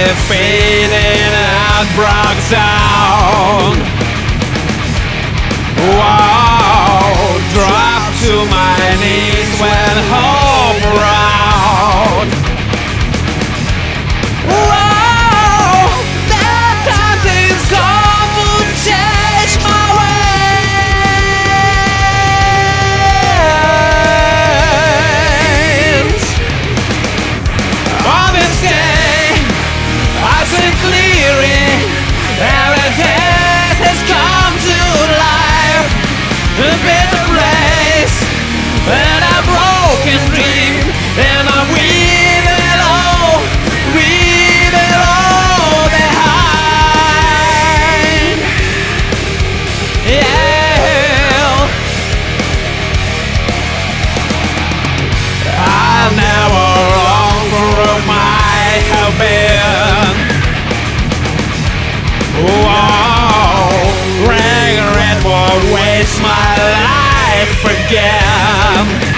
fading and broke down. Wow, drop to my knees when hope round. Wow, that time is gone to change my ways. On this day, I see clearly everything has come to life. A better place and a broken dream, and I weave it all behind. Yeah, I never long for my have been. Whoa, regret will waste my life again.